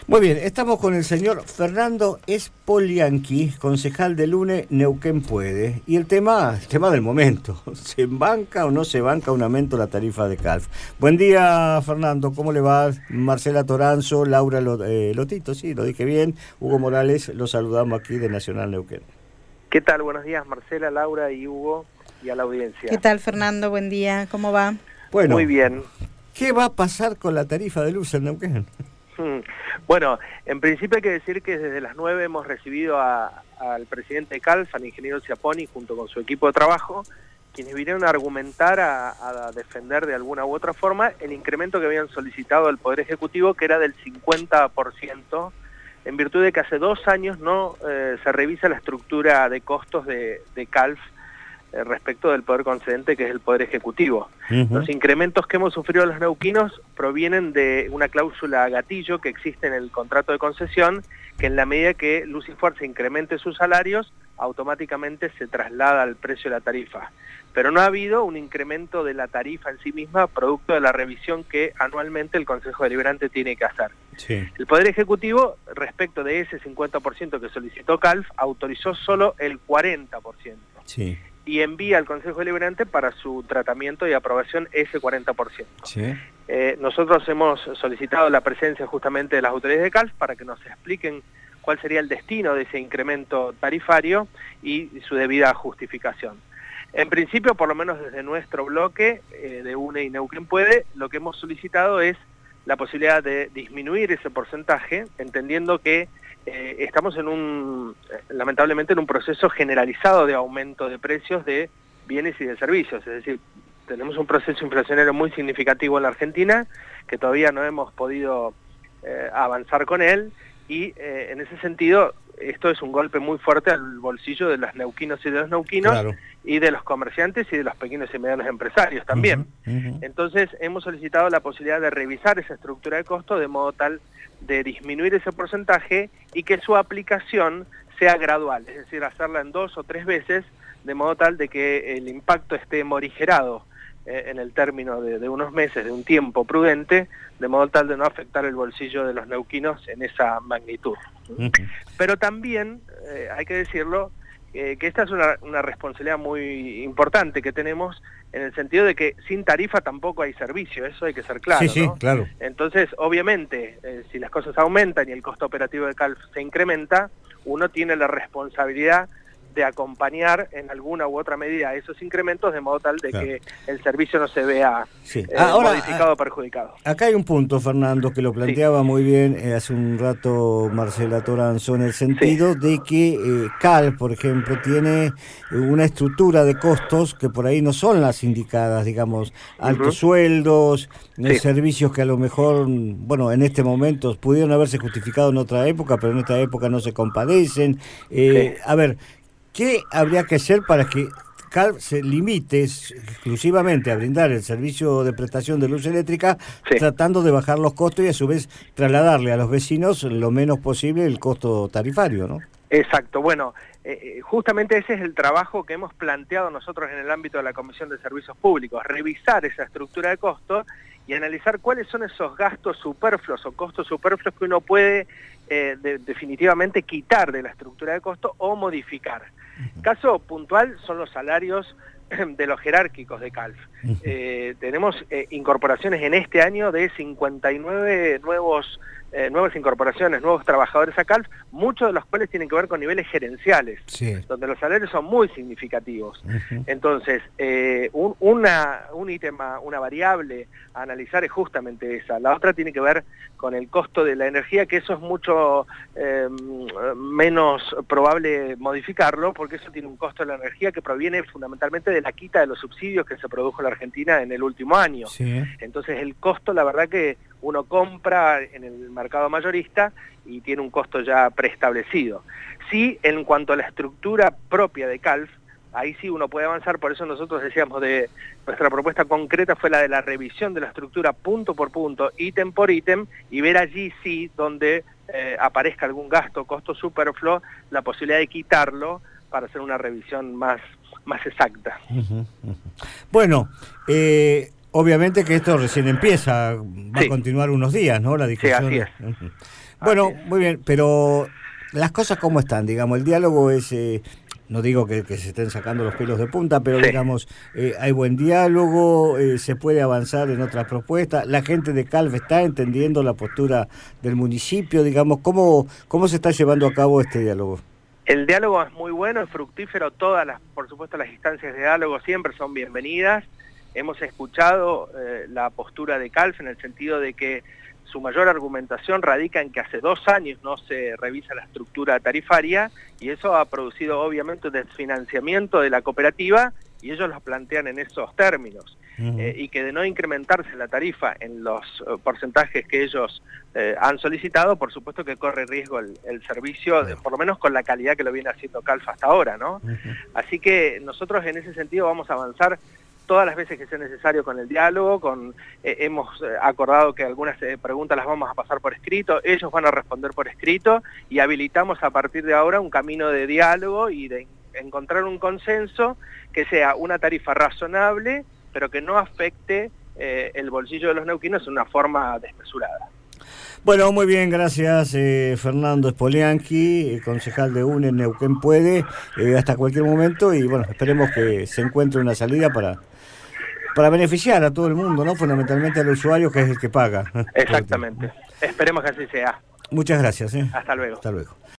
Muy bien, estamos con el señor Fernando Spolianchi, concejal del UNE Neuquén Puede. Y el tema del momento, ¿se banca o no se banca un aumento de la tarifa de CALF? Buen día, Fernando, ¿cómo le va? Marcela Toranzo, Laura Lotito, sí, lo dije bien, Hugo Morales, los saludamos aquí de Nacional Neuquén. ¿Qué tal? Buenos días, Marcela, Laura y Hugo, y a la audiencia. ¿Qué tal, Fernando? Buen día, ¿cómo va? Bueno, muy bien. ¿Qué va a pasar con la tarifa de luz en Neuquén? Bueno, en principio hay que decir que desde las 9 hemos recibido al presidente de CALF, al ingeniero Ciaponi, junto con su equipo de trabajo, quienes vinieron a argumentar, a defender de alguna u otra forma el incremento que habían solicitado el Poder Ejecutivo, que era del 50%, en virtud de que hace 2 años no se revisa la estructura de costos de CALF respecto del poder concedente, que es el Poder Ejecutivo. Los incrementos que hemos sufrido los neuquinos provienen de una cláusula gatillo que existe en el contrato de concesión, que en la medida que Luz y Fuerza incremente sus salarios, automáticamente se traslada al precio de la tarifa. Pero no ha habido un incremento de la tarifa en sí misma, producto de la revisión que anualmente el Consejo Deliberante tiene que hacer. Sí. El Poder Ejecutivo, respecto de ese 50% que solicitó CALF, autorizó solo el 40%. Sí. Y envía al Consejo Deliberante para su tratamiento y aprobación ese 40%. Sí. Nosotros hemos solicitado la presencia justamente de las autoridades de CALF para que nos expliquen cuál sería el destino de ese incremento tarifario y su debida justificación. En principio, por lo menos desde nuestro bloque de UNE y Neuquén Puede, lo que hemos solicitado es la posibilidad de disminuir ese porcentaje, entendiendo que estamos lamentablemente en un proceso generalizado de aumento de precios de bienes y de servicios, es decir, tenemos un proceso inflacionario muy significativo en la Argentina, que todavía no hemos podido avanzar con él, y en ese sentido esto es un golpe muy fuerte al bolsillo de los neuquinos y de los neuquinos, claro, y de los comerciantes y de los pequeños y medianos empresarios también. Entonces hemos solicitado la posibilidad de revisar esa estructura de costo de modo tal de disminuir ese porcentaje y que su aplicación sea gradual, es decir, hacerla en 2 o 3 veces, de modo tal de que el impacto esté morigerado en el término de unos meses, de un tiempo prudente, de modo tal de no afectar el bolsillo de los neuquinos en esa magnitud. Pero también, hay que decirlo, que esta es una responsabilidad muy importante que tenemos, en el sentido de que sin tarifa tampoco hay servicio, eso hay que ser claro, sí, ¿no? Claro. Entonces, obviamente, si las cosas aumentan y el costo operativo de CALF se incrementa, uno tiene la responsabilidad de acompañar en alguna u otra medida esos incrementos, de modo tal de que el servicio no se vea modificado o perjudicado. Acá hay un punto, Fernando, que lo planteaba muy bien hace un rato Marcela Toranzo, en el sentido de que CALF, por ejemplo, tiene una estructura de costos que por ahí no son las indicadas, digamos, altos sueldos, servicios que a lo mejor, bueno, en este momento pudieron haberse justificado en otra época, pero en esta época no se compadecen. A ver, ¿qué habría que hacer para que CALF se limite exclusivamente a brindar el servicio de prestación de luz eléctrica, tratando de bajar los costos y a su vez trasladarle a los vecinos lo menos posible el costo tarifario, ¿no? Exacto, bueno, justamente ese es el trabajo que hemos planteado nosotros en el ámbito de la Comisión de Servicios Públicos, revisar esa estructura de costos y analizar cuáles son esos gastos superfluos o costos superfluos que uno puede definitivamente quitar de la estructura de costo o modificar. Caso puntual son los salarios de los jerárquicos de CALF. Tenemos incorporaciones en este año de 59 nuevas incorporaciones, nuevos trabajadores a CALF, muchos de los cuales tienen que ver con niveles gerenciales, donde los salarios son muy significativos. Entonces, un ítem, una variable a analizar es justamente esa. La otra tiene que ver con el costo de la energía, que eso es mucho menos probable modificarlo, porque eso tiene un costo de la energía que proviene fundamentalmente de la quita de los subsidios que se produjo en la Argentina en el último año. Entonces el costo, la verdad que uno compra en el mercado mayorista y tiene un costo ya preestablecido. Sí, en cuanto a la estructura propia de CALF, ahí sí uno puede avanzar, por eso nosotros decíamos nuestra propuesta concreta fue la de la revisión de la estructura punto por punto, ítem por ítem, y ver allí sí donde aparezca algún gasto, costo superfluo, la posibilidad de quitarlo para hacer una revisión más exacta. Bueno, Obviamente que esto recién empieza, va a continuar unos días, ¿no? La discusión. Sí, así es. Bueno, Así es. muy bien, pero las cosas cómo están, digamos, el diálogo es, no digo que se estén sacando los pelos de punta, pero digamos, hay buen diálogo, se puede avanzar en otras propuestas, la gente de Calv está entendiendo la postura del municipio, digamos, ¿cómo se está llevando a cabo este diálogo? El diálogo es muy bueno, es fructífero, por supuesto las instancias de diálogo siempre son bienvenidas. Hemos escuchado la postura de Calv en el sentido de que su mayor argumentación radica en que hace 2 años no se revisa la estructura tarifaria y eso ha producido obviamente un desfinanciamiento de la cooperativa y ellos lo plantean en esos términos. Y que de no incrementarse la tarifa en los porcentajes que ellos han solicitado, por supuesto que corre riesgo el servicio, por lo menos con la calidad que lo viene haciendo Calv hasta ahora, ¿no? Así que nosotros en ese sentido vamos a avanzar todas las veces que sea necesario con el diálogo, hemos acordado que algunas preguntas las vamos a pasar por escrito, ellos van a responder por escrito y habilitamos a partir de ahora un camino de diálogo y de encontrar un consenso que sea una tarifa razonable, pero que no afecte el bolsillo de los neuquinos de una forma desmesurada. Bueno, muy bien, gracias Fernando Spolianski, concejal de UNE Neuquén Puede, hasta cualquier momento y bueno, esperemos que se encuentre una salida para beneficiar a todo el mundo, ¿no? Fundamentalmente al usuario que es el que paga. Exactamente, esperemos que así sea. Muchas gracias. Hasta luego. Hasta luego.